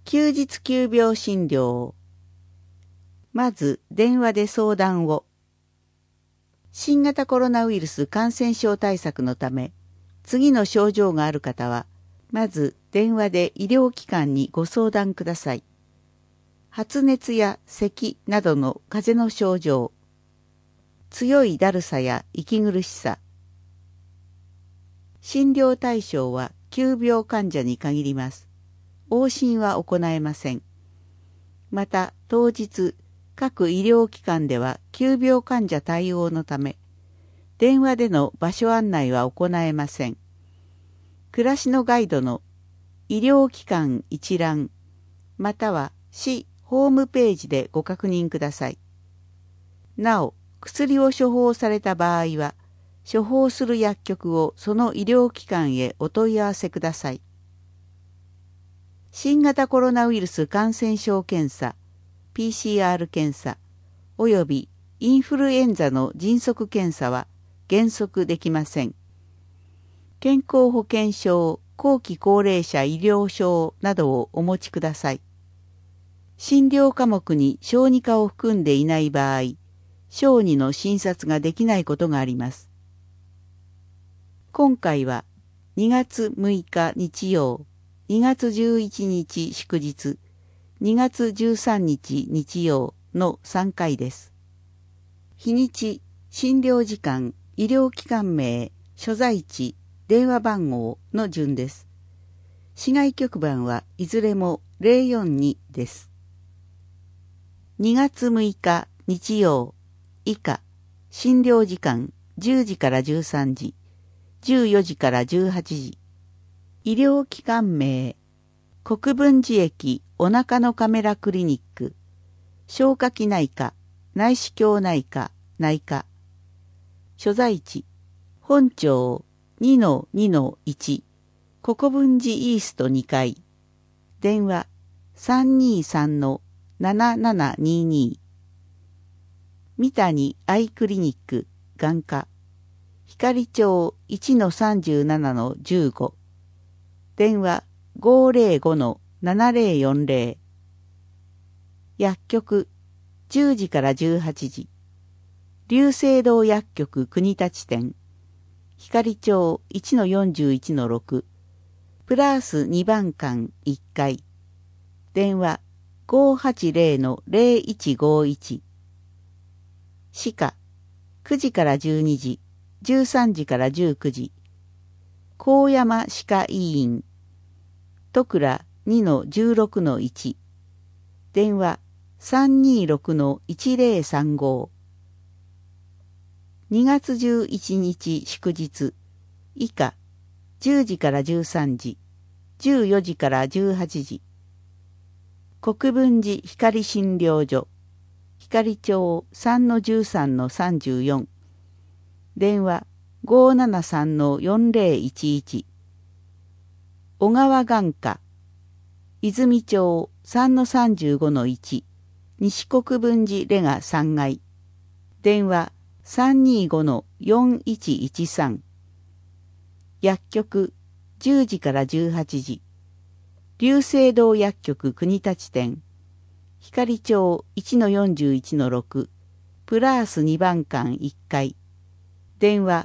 休日急病診療。まず電話で相談を。新型コロナウイルス感染症対策のため、次の症状がある方は、まず電話で医療機関にご相談ください。発熱や咳などの風邪の症状、強いだるさや息苦しさ。診療対象は急病患者に限ります。往診は行えません。また当日、各医療機関では急病患者対応のため、電話での場所案内は行えません。暮らしのガイドの医療機関一覧、または市ホームページでご確認ください。なお、薬を処方された場合は、処方する薬局をその医療機関へお問い合わせください。新型コロナウイルス感染症検査、PCR 検査、およびインフルエンザの迅速検査は原則できません。健康保険証、後期高齢者医療証などをお持ちください。診療科目に小児科を含んでいない場合、小児の診察ができないことがあります。今回は2月6日日曜、2月11日祝日、2月13日日曜の3回です。日にち、診療時間、医療機関名、所在地、電話番号の順です。市外局番はいずれも042です。2月6日日曜、以下、診療時間10時から13時、14時から18時。医療機関名、国分寺駅お腹のカメラクリニック、消化器内科、内視鏡内科、内科。所在地、本町 2-2-1、国分寺イースト2階。電話、323-7722。三谷アイクリニック、眼科。光町 1-37-15。電話 505-7040。薬局10時から18時。龍星堂薬局国立店。光町 1-41-6。プラース2番館1階。電話 580-0151。歯科9時から12時。13時から19時。高山歯科医院。戸倉 2-16-1。電話 326-1035。2月11日祝日。以下、10時から13時。14時から18時。国分寺光診療所。光町 3-13-34。電話 573-4011。小川眼科。泉町 3-35-1。西国分寺レガ3階。電話 325-4113。薬局10時から18時。龍星堂薬局国立店。光町 1-41-6。プラース2番館1階。電話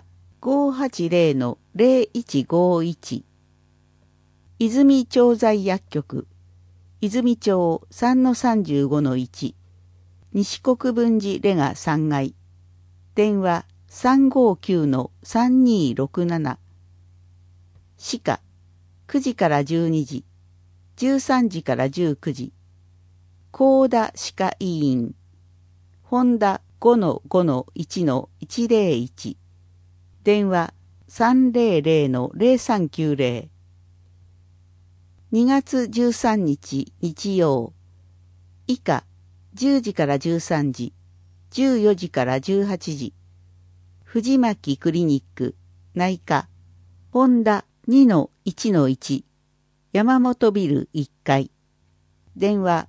580-0151。泉調剤薬局。泉町 3-35-1。西国分寺レガ3階。電話 359-3267。歯科9時から12時。13時から19時。高田歯科医院。本田 5-5-1-101。電話 300-0390。2月13日日曜。以下10時から13時。14時から18時。藤巻クリニック内科。本田 2-1-1。山本ビル1階。電話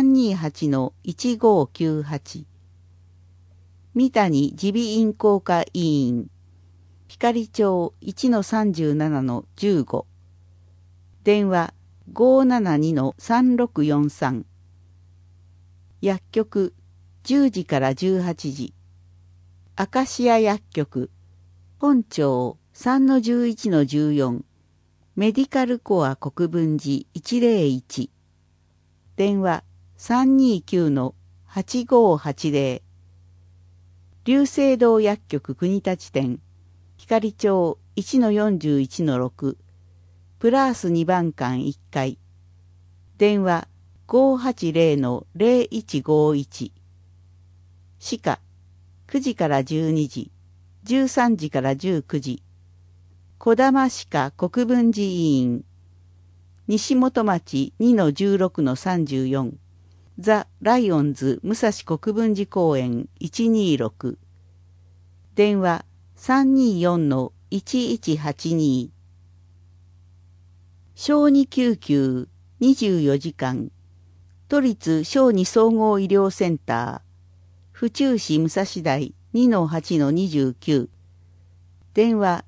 328-1598。三谷耳鼻咽喉科医院。光町 1-37-15。電話 572-3643。薬局10時から18時。アカシア薬局本町 3-11-14。メディカルコア国分寺101。電話329-8580。龍星堂薬局国立店光町 1-41-6。プラース2番館1階。電話580-0151。歯科9時から12時、13時から19時。小玉歯科国分寺医院。西本町 2-16-34。ザ・ライオンズ武蔵国分寺公園126。電話324-1182。小児救急24時間。都立小児総合医療センター。府中市武蔵台 2-8-29。電話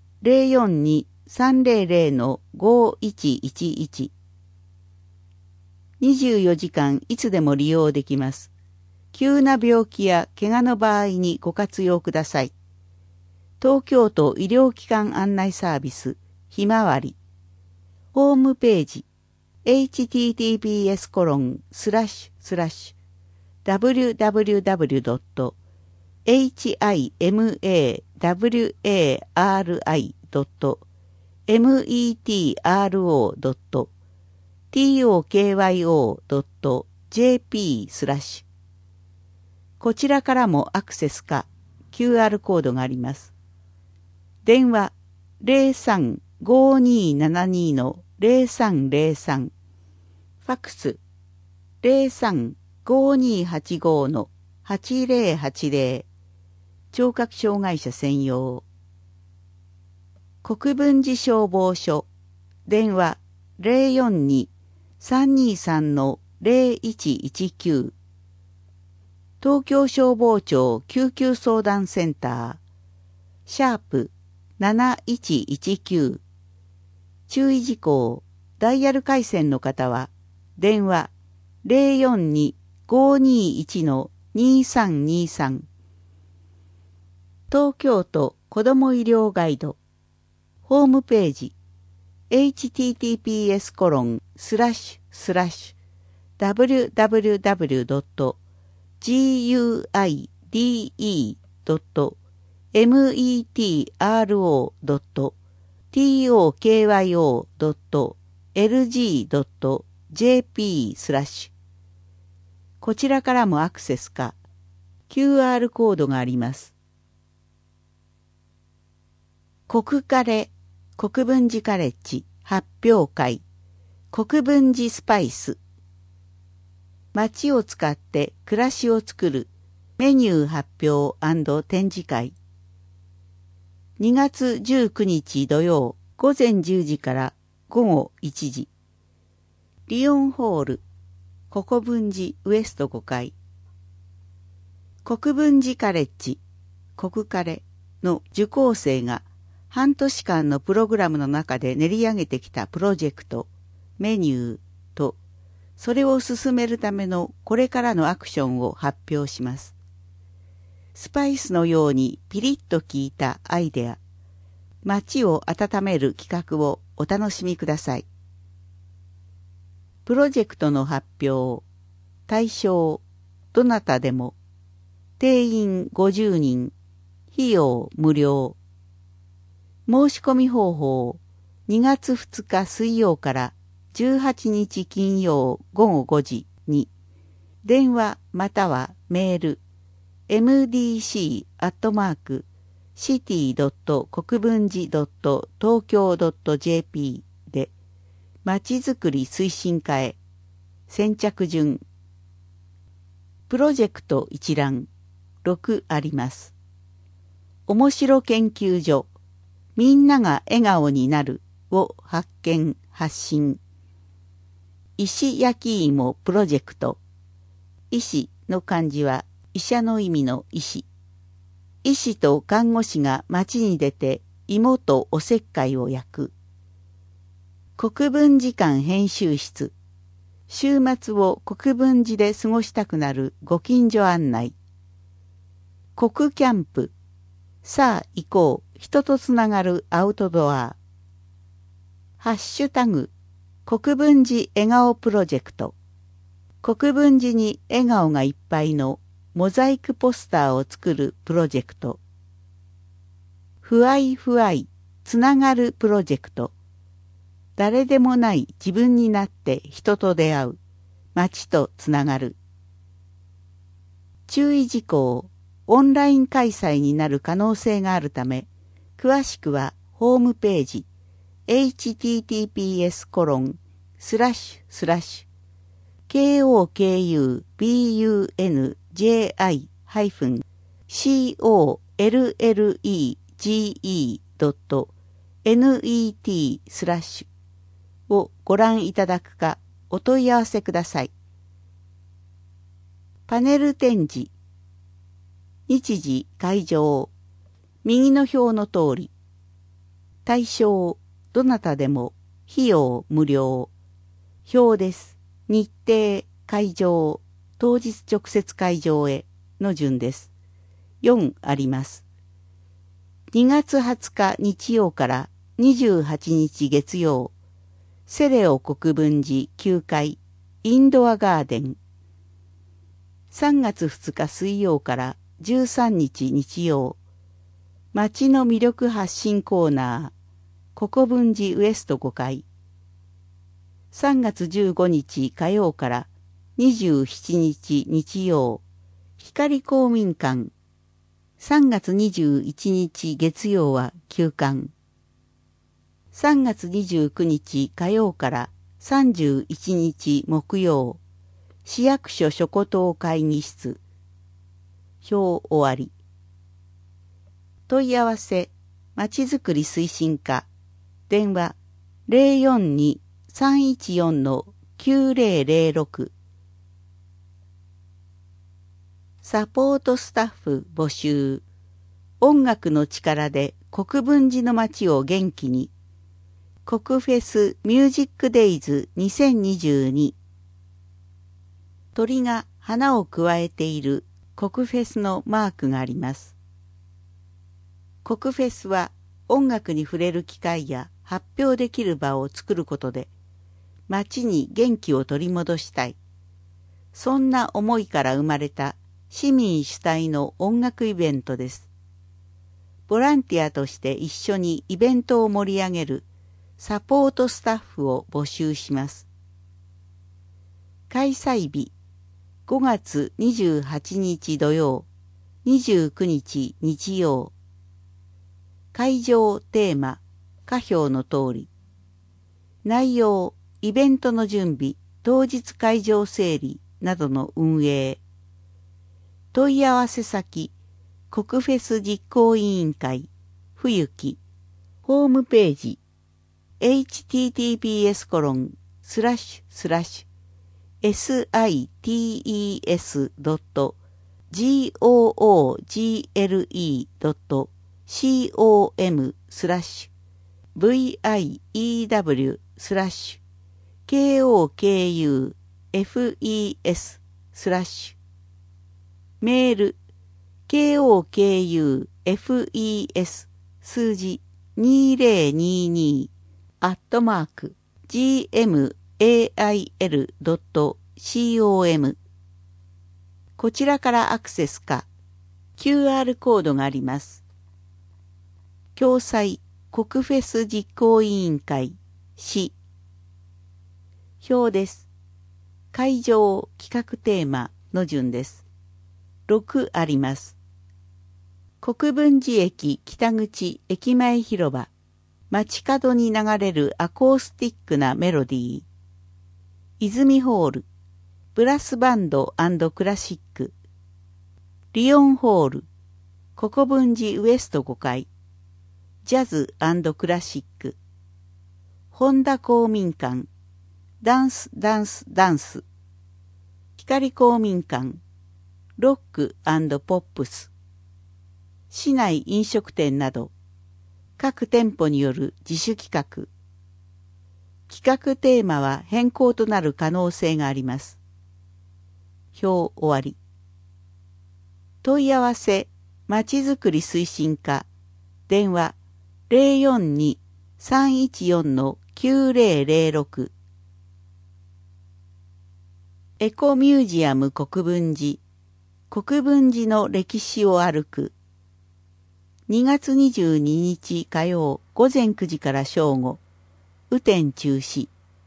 042-300-5111。24時間いつでも利用できます。急な病気や怪我の場合にご活用ください。東京都医療機関案内サービスひまわり。ホームページ himawari.tokyo.jp こちらからもアクセスか QR コードがあります。電話03-5272-0303。ファックス 03-5285-8080。聴覚障害者専用。国分寺消防署。電話042-323-0119。東京消防庁救急相談センター。シャープ7119。注意事項。ダイヤル回線の方は電話042-521-2323。東京都子ども医療ガイド。ホームページ https://www.guide.metro.tokyo.lg.jp/ こちらからもアクセスか QR コードがあります。国カレ国分寺カレッジ発表会国分寺スパイス。町を使って暮らしを作るメニュー発表&展示会。2月19日土曜午前10時から午後1時。リオンホール国分寺ウエスト5階。国分寺カレッジ国カレの受講生が半年間のプログラムの中で練り上げてきたプロジェクト、メニューと、それを進めるためのこれからのアクションを発表します。スパイスのようにピリッと効いたアイデア、街を温める企画をお楽しみください。プロジェクトの発表、対象、どなたでも、定員50人、費用無料。申し込み方法、2月2日水曜から18日金曜午後5時に、電話またはメール、mdc@city.国分寺.tokyo.jp で、まちづくり推進課へ、先着順。プロジェクト一覧、6あります。面白研究所、みんなが笑顔になるを発見・発信。石焼き芋プロジェクト。医師の漢字は医者の意味の医師。医師と看護師が町に出て芋とおせっかいを焼く。 国分寺館編集室。週末を国分寺で過ごしたくなるご近所案内。国キャンプ。さあ行こう。人とつながるアウトドア。ハッシュタグ。国分寺笑顔プロジェクト。国分寺に笑顔がいっぱいのモザイクポスターを作るプロジェクト。ふあいふあいつながるプロジェクト。誰でもない自分になって人と出会う。街とつながる。注意事項。オンライン開催になる可能性があるため、詳しくはホームページ https://kokunji-collegge.net/ をご覧いただくかお問い合わせください。パネル展示。日時会場。右の表の通り。対象、どなたでも、費用無料。表です。日程、会場、当日直接会場への順です。4あります。2月20日日曜から28日月曜。セレオ国分寺9階インドアガーデン。3月2日水曜から13日日曜。街の魅力発信コーナー、国分寺ウエスト5階。3月15日火曜から27日日曜、光公民館。3月21日月曜は休館。3月29日火曜から31日木曜、市役所諸古島会議室。表終わり。問い合わせ、まちづくり推進課、電話 042-314-9006。サポートスタッフ募集。音楽の力で国分寺の街を元気に。国フェスミュージックデイズ2022。鳥が花をくわえている国フェスのマークがあります。国フェスは音楽に触れる機会や発表できる場を作ることで街に元気を取り戻したい。そんな思いから生まれた市民主体の音楽イベントです。ボランティアとして一緒にイベントを盛り上げるサポートスタッフを募集します。開催日5月28日土曜、29日日曜。会場テーマ、下表の通り。内容、イベントの準備、当日会場整理などの運営。問い合わせ先、国フェス実行委員会、冬木。ホームページ、sites.google.com/view/kokufes/ メール kokufes 数字2022 @gmail.com こちらからアクセスか QR コードがあります。共催国フェス実行委員会市表です。会場企画テーマの順です。6あります。国分寺駅北口駅前広場。街角に流れるアコースティックなメロディー。泉ホール。ブラスバンド&クラシック。リオンホール。国分寺ウエスト5階。ジャズ&クラシック。本田公民館。ダンスダンスダンス。光公民館。ロック&ポップス。市内飲食店など各店舗による自主企画。 企画テーマは変更となる可能性があります。表終わり。問い合わせ、まちづくり推進課、電話042-314-9006。エコミュージアム国分寺、国分寺の歴史を歩く。2月22日火曜午前9時から正午、雨天中止。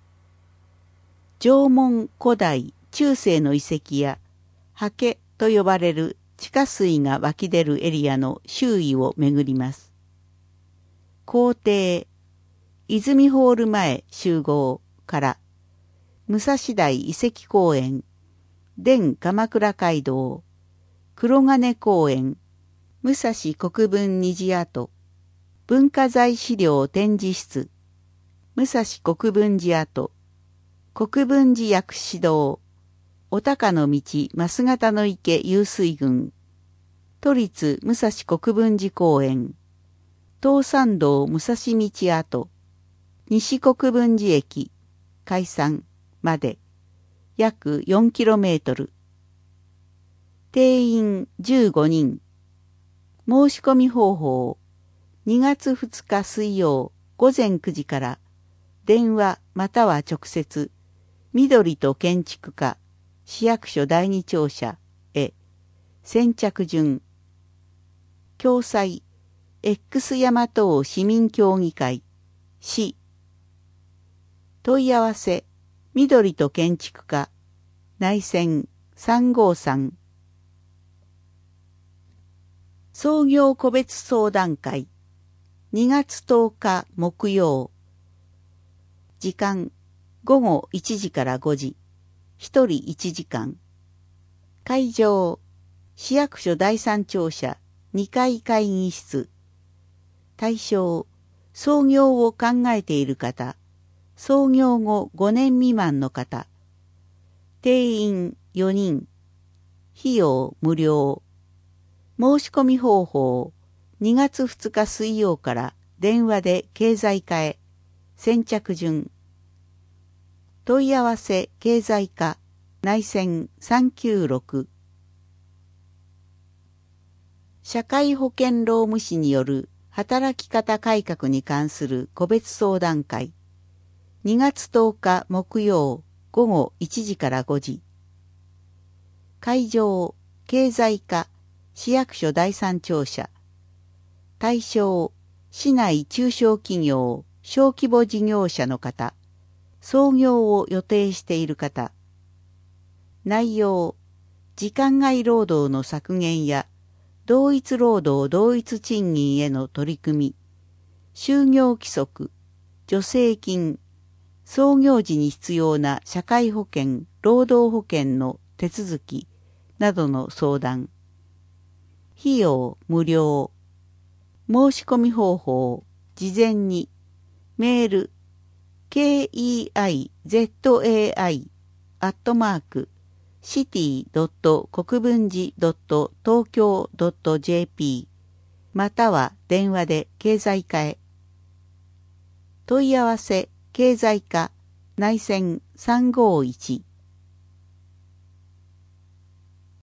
縄文古代中世の遺跡や刷毛と呼ばれる地下水が湧き出るエリアの周囲を巡ります。校庭、泉ホール前集合から武蔵台遺跡公園、伝鎌倉街道、黒金公園、武蔵国分虹跡、文化財資料展示室、武蔵国分寺跡、国分寺薬師堂、お高の道増形の池湧水群、都立武蔵国分寺公園、東山道武蔵道跡、西国分寺駅、解散まで約 4km。定員15人。申し込み方法、2月2日水曜午前9時から電話または直接、緑と建築課、市役所第二庁舎へ、先着順。共催、X 大和王市民協議会、市。問い合わせ、緑と建築課、内線353。創業個別相談会、2月10日木曜。時間、午後1時から5時、1人1時間。会場、市役所第三庁舎2階会議室。対象、創業を考えている方、創業後5年未満の方。定員4人。費用無料。申し込み方法、2月2日水曜から電話で経済課へ、先着順。問い合わせ経済課、内線396。社会保険労務士による働き方改革に関する個別相談会、2月10日木曜午後1時から5時。会場、経済課、市役所第三庁舎。対象、市内中小企業、小規模事業者の方、創業を予定している方。内容、時間外労働の削減や、同一労働同一賃金への取り組み、就業規則、助成金、創業時に必要な社会保険、労働保険の手続きなどの相談。費用無料。申し込み方法、事前に、メール、keizai@city. 国分寺 .tokyo.jp または電話で経済課へ。問い合わせ経済課内線351